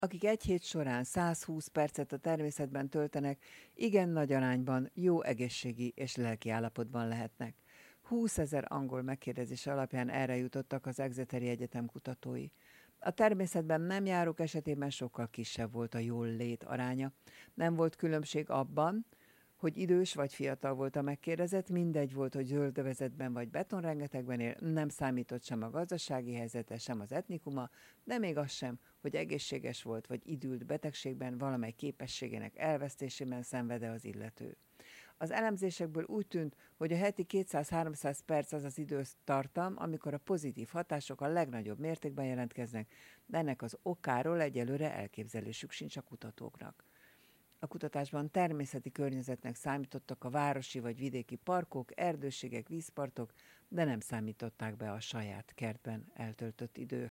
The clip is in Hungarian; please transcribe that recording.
Akik egy hét során 120 percet a természetben töltenek, igen nagy arányban jó egészségi és lelki állapotban lehetnek. 20 000 angol megkérdezés alapján erre jutottak az Exeteri Egyetem kutatói. A természetben nem járók esetében sokkal kisebb volt a jól lét aránya. Nem volt különbség abban, hogy idős vagy fiatal volt a megkérdezett, mindegy volt, hogy zöldövezetben vagy betonrengetegben él, nem számított sem a gazdasági helyzete, sem az etnikuma, de még az sem, hogy egészséges volt vagy idült betegségben, valamely képességének elvesztésében szenvede az illető. Az elemzésekből úgy tűnt, hogy a heti 200-300 perc az az időtartam, amikor a pozitív hatások a legnagyobb mértékben jelentkeznek, de ennek az okáról egyelőre elképzelésük sincs a kutatóknak. A kutatásban természeti környezetnek számítottak a városi vagy vidéki parkok, erdőségek, vízpartok, de nem számították be a saját kertben eltöltött idő.